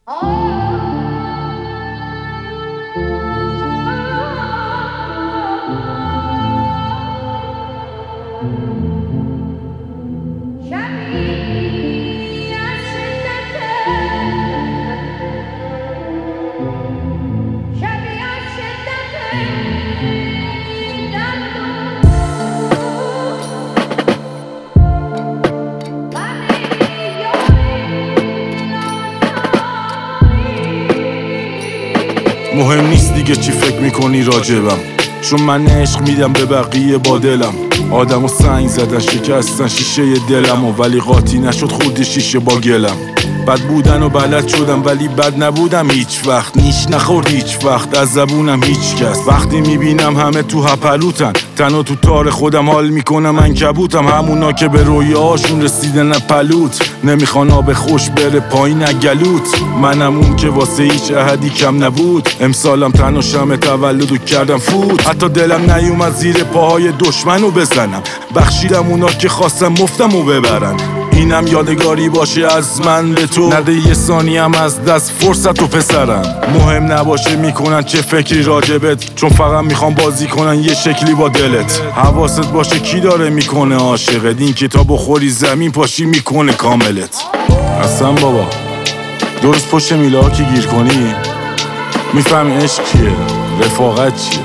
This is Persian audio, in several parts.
مهم نیست دیگه چی فکر میکنی راجبم، چون من عشق میدم به بقیه با دلم. آدمو سنگ زدن شکستن شیشه دلمو، ولی قاطی نشد خورد شیشه با گلم. بد بودن و بلد شدم ولی بد نبودم هیچ وقت. نیش نخورد هیچ وقت از زبونم هیچ کس. وقتی میبینم همه تو هپلوتن، تنها تو تار خودم حال میکنم عنکبوتم. همونا که به رویاهاشون رسیدن پلوت، نمیخوان آب خوش بره پایین گلوت. منم اون که واسه هیچ احدی کم نبود. امسالم تنها شمع تولدو کردم فوت. حتی دلم نیومد زیر پاهای دشمنو بزنم، بخشیدم اونا که خواستم مفتمو ببرن. اینم یادگاری باشه از من به تو، نده یه ثانیه هم از دست فرصت و پسرم. مهم نباشه میکنن چه فکری راجبت، چون فقط میخوام بازی کنن یه شکلی با دلت. حواست باشه کی داره میکنه عاشقت، این که تا بخوری زمین پاشی میکنه کاملت. اصلا بابا درست پشت میله ها که گیر کنی میفهمی عشق چیه، رفاقت چیه.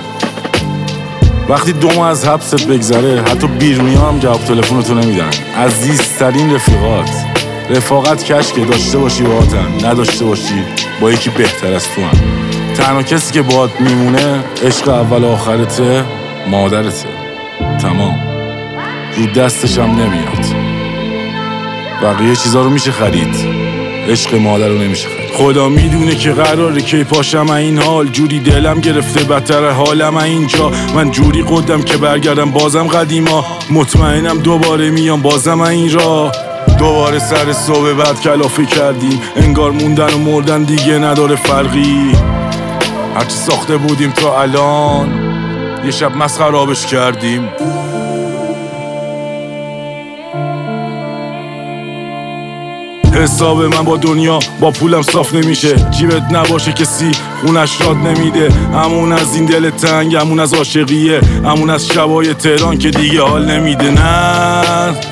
وقتی 2 ماه از حبست بگذره، حتی بیرونی ها هم جواب تلفنتو نمیدن. عزیزترین رفاقت کشکه، داشته باشی باهاتن، نداشته باشی با یکی بهتر از تو هم. تنها کسی که باهات میمونه عشق اول آخرته، مادرته. تمام، رو دستش هم نمیاد. بقیه چیزا رو میشه خرید، عشق مادر رو نمیشه خرید. خدا میدونه که قراره که پاشم این حال، جوری دلم گرفته بدتر حالم اینجا. من جوری قدم که برگردم بازم قدیما، مطمئنم دوباره میام بازم این را. دوباره سر صبح بعد کلافی کردیم، انگار موندن و مردن دیگه نداره فرقی. هرچی ساخته بودیم تا الان یه شب مسخره آبش کردیم. حساب من با دنیا با پولم صاف نمیشه. جیبت نباشه کسی خونش راد نمیده. همون از این دل تنگ، همون از عاشقیه، همون از شبای تهران که دیگه حال نمیده. نه